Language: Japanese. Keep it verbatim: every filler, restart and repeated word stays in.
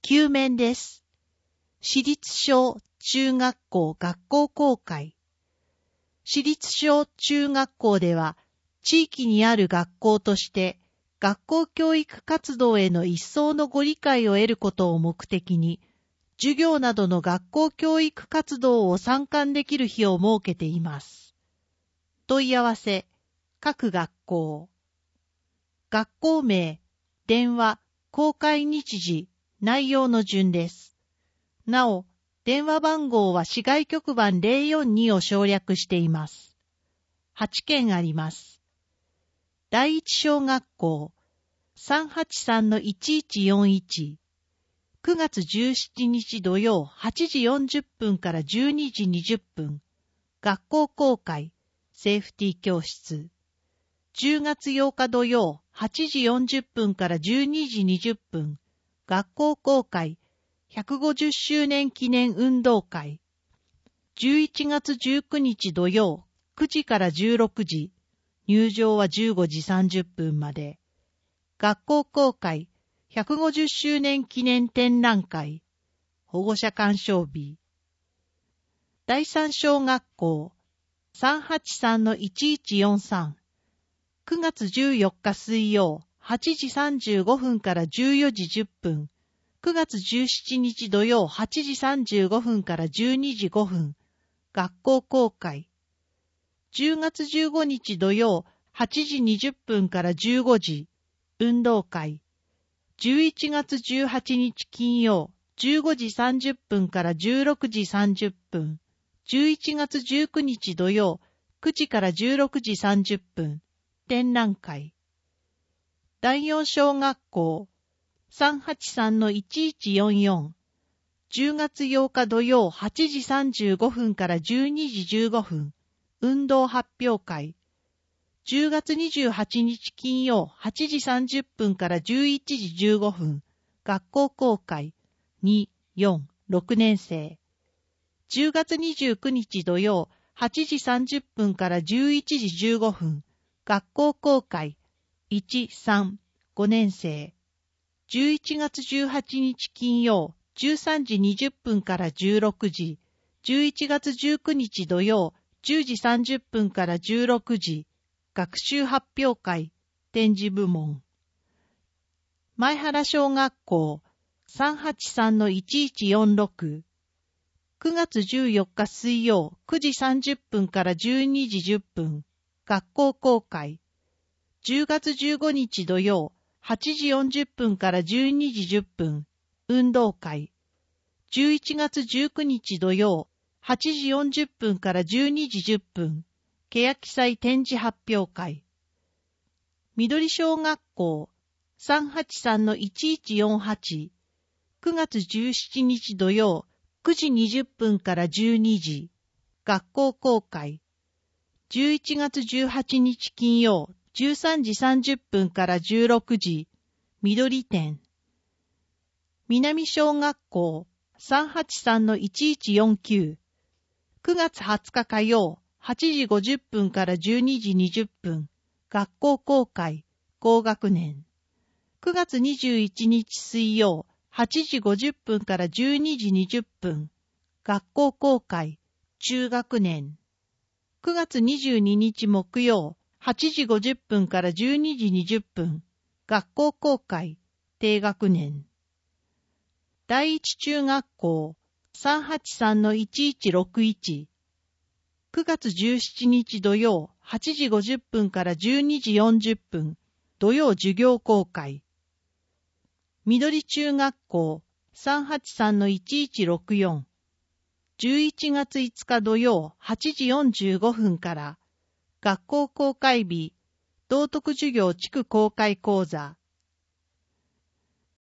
きゅう面です。私立小中学校学校公開。私立小中学校では、地域にある学校として、学校教育活動への一層のご理解を得ることを目的に、授業などの学校教育活動を参観できる日を設けています。問い合わせ、各学校。学校名、電話、公開日時、内容の順です。なお、電話番号は市外局番ゼロよんにを省略しています。はちけんあります。第一小学校 さんはちさんのいちいちよんいち くがつじゅうしちにち土曜はちじよんじゅっぷんからじゅうにじにじゅっぷん学校公開セーフティー教室じゅうがつようか土曜はちじよんじゅっぷんからじゅうにじにじゅっぷん学校公開ひゃくごじゅっしゅうねん記念運動会じゅういちがつじゅうくにち土曜くじからじゅうろくじ入場はじゅうごじさんじゅっぷんまで学校公開ひゃくごじゅっしゅうねん記念展覧会保護者鑑賞日第三小学校 さんはちさんのいちいちよんさん くがつじゅうよっか水曜はちじさんじゅうごふんからじゅうよじじゅっぷんくがつじゅうしちにち土曜はちじさんじゅうごふんからじゅうにじごふん学校公開じゅうがつじゅうごにち土曜はちじにじゅっぷんからじゅうごじ運動会じゅういちがつじゅうはちにち金曜じゅうごじさんじゅっぷんからじゅうろくじさんじゅっぷんじゅういちがつじゅうくにち土曜くじからじゅうろくじさんじゅっぷん展覧会だいよん小学校 さんはちさんのいちいちよんよん じゅうがつようか土曜はちじさんじゅうごふんからじゅうにじじゅうごふん運動発表会じゅうがつにじゅうはちにち金曜はちじさんじゅっぷんからじゅういちじじゅうごふん学校公開に、よん、ろくねん生じゅうがつにじゅうくにち土曜はちじさんじゅっぷんからじゅういちじじゅうごふん学校公開いち、さん、ごねん生じゅういちがつじゅうはちにち金曜じゅうさんじにじゅっぷんからじゅうろくじじゅういちがつじゅうくにち土曜じゅうじさんじゅっぷんからじゅうろくじ学習発表会展示部門前原小学校 さんはちさんのいちいちよんろく くがつじゅうよっか水曜くじさんじゅっぷんからじゅうにじじゅっぷん学校公開じゅうがつじゅうごにち土曜はちじよんじゅっぷんからじゅうにじじゅっぷん運動会じゅういちがつじゅうくにち土曜はちじよんじゅっぷんからじゅうにじじゅっぷん欅祭展示発表会緑小学校 さんはちさんのいちいちよんはち くがつじゅうしちにち土曜くじにじゅっぷんからじゅうにじ学校公開じゅういちがつじゅうはちにち金曜じゅうさんじさんじゅっぷんからじゅうろくじ緑展南小学校 さんはちさんのいちいちよんきゅう くがつはつか火曜はちじごじゅっぷんからじゅうにじにじゅっぷん学校公開高学年くがつにじゅういちにち水曜はちじごじゅっぷんからじゅうにじにじゅっぷん学校公開中学年くがつにじゅうににち木曜はちじごじゅっぷんからじゅうにじにじゅっぷん学校公開低学年第一中学校 さんはちさんのいちいちろくいち くがつじゅうしちにち土曜はちじごじゅっぷんからじゅうにじよんじゅっぷん土曜授業公開緑中学校 さんはちさんのいちいちろくよん じゅういちがついつか土曜はちじよんじゅうごふんから学校公開日道徳授業地区公開講座